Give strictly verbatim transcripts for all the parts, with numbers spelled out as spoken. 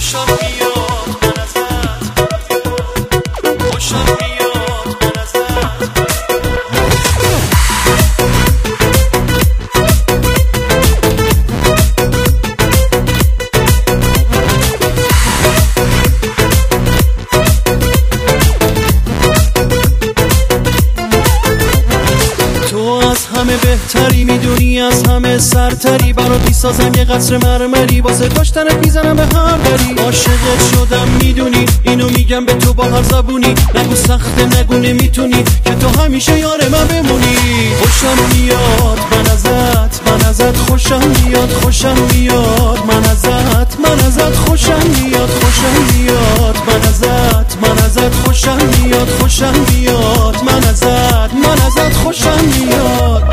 خوشم میاد من ازت، خوشم میاد من ازت. همه بهتری میدونی، از همه سرتری، برات میسازم یه قصر مرمری، واسه داشتنت میزنم به هر دری. عاشقت شدم میدونی، اینو میگم به تو با هر زبونی، نگو سخته نگو نمیتونی، که تو همیشه یار من بمونی. خوشم میاد من ازت، من ازت خوشم میاد، خوشم میاد من ازت، من ازت خوشم میاد، خوشم میاد من ازت، من ازت خوشم میاد، خوشم میاد من ازت، من ازت خوشم میاد.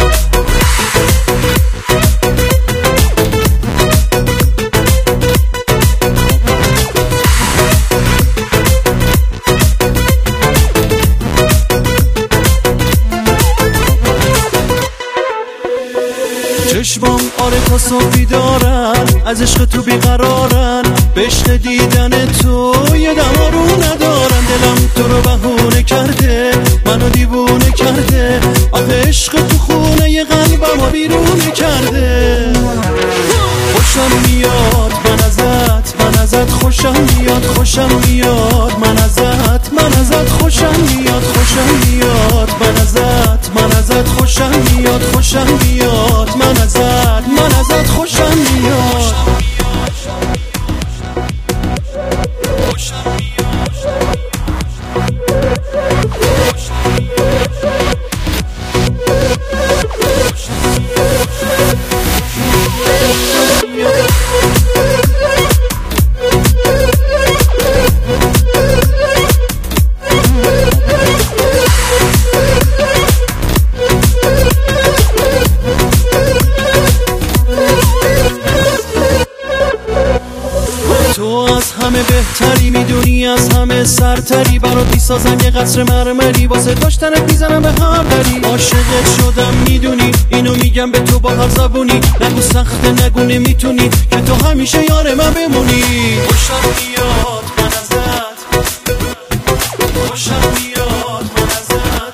چشمام آره تا صبحی دارن، از عشق تو بیقرارن، به عشق دیدن تو یه دم آروم ندارن. دلم تو رو بهونه کرده، منو دیوونه کرده، آخه عشق تو خونه یه قلبمو بیرونه کرده. خوشم میاد من ازت، من ازت خوشم میاد، خوشم میاد من ازت، من ازت خوشم میاد، خوشم میاد من ازت، من ازت خوشم میاد، خوشم میاد من ازت، من ازت خوشم میاد. تو از همه بهتری میدونی، از همه سرتری، برات میسازم یه قصر مرمری، واسه داشتنت میزنم به هر دری. عاشقت شدم میدونی، اینو میگم به تو با هر زبونی، نگو سخته نگو نمیتونی، که تو همیشه یار من بمونی. خوشم میاد من ازت، خوشم میاد من ازت،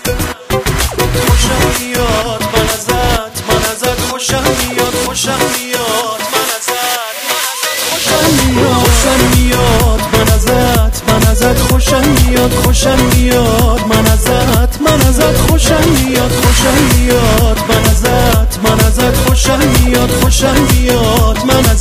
خوشم میاد من ازت، من ازت خوشم میاد، خوشم میاد من ازت، خوشم میاد من ازت، من ازت خوشم میاد، خوشم میاد من ازت، من ازت خوشم میاد، خوشم میاد من ازت، من ازت خوشم میاد، خوشم میاد من ازت.